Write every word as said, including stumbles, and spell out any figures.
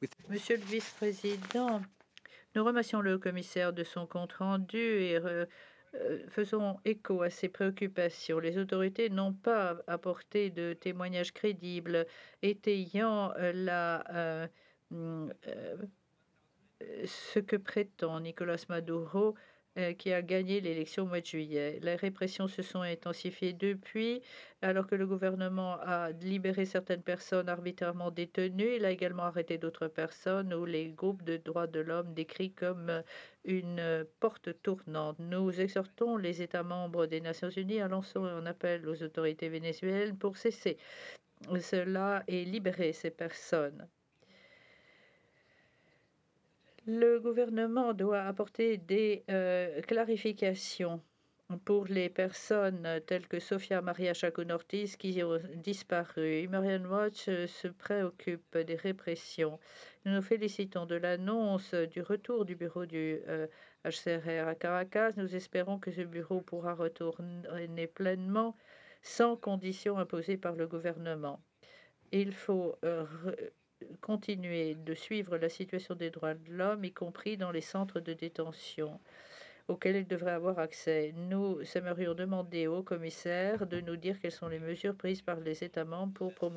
Monsieur le vice-président, nous remercions le commissaire de son compte-rendu et re- euh, faisons écho à ses préoccupations. Les autorités n'ont pas apporté de témoignages crédibles étayant euh, la, euh, hum, euh, ce que prétend Nicolas Maduro, euh, qui a gagné l'élection au mois de juillet. Les répressions se sont intensifiées depuis, alors que le gouvernement a libéré certaines personnes arbitrairement détenues. Il a également arrêté d'autres personnes où les groupes de droits de l'homme décrits comme euh, une euh, porte tournante. Nous exhortons les États membres des Nations Unies à lancer un appel aux autorités vénézuéliennes pour cesser cela et libérer ces personnes. Le gouvernement doit apporter des euh, clarifications pour les personnes telles que Sofia Maria Chacón-Ortiz qui ont disparu. Human Watch euh, se préoccupe des répressions. Nous nous félicitons de l'annonce du retour du bureau du euh, H C R à Caracas. Nous espérons que ce bureau pourra retourner pleinement sans conditions imposées par le gouvernement. Il faut euh, continuer de suivre la situation des droits de l'homme, y compris dans les centres de détention auxquels ils devraient avoir accès. Nous aimerions demander au commissaire de nous dire quelles sont les mesures prises par les États membres pour promouvoir